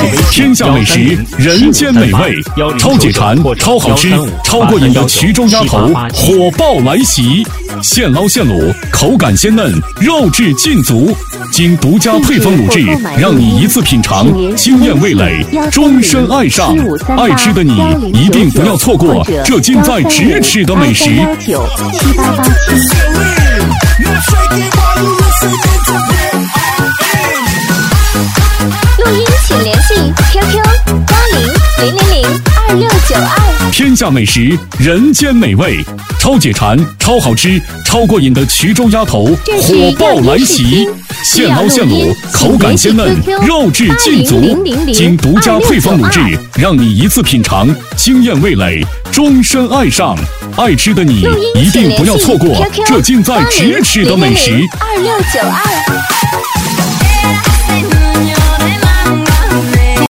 天下美食，人间美味，超解馋、超好吃、超过瘾的衢州鸭头火爆来袭，现捞现卤，口感鲜嫩，肉质劲足，经独家配方卤制，让你一次品尝，惊艳味蕾，终身爱上。爱吃的你一定不要错过这近在咫尺的美食。 录音请联系 QQ800002。 天下美食，人间美味，超解馋、超好吃、超过瘾的衢州鸭头火爆来袭，现捞现卤，口感鲜嫩，肉质劲足，经独家配方卤制，让你一次品尝，惊艳味蕾，终身爱上。爱吃的你一定不要错过这近在咫尺的美食。 2692。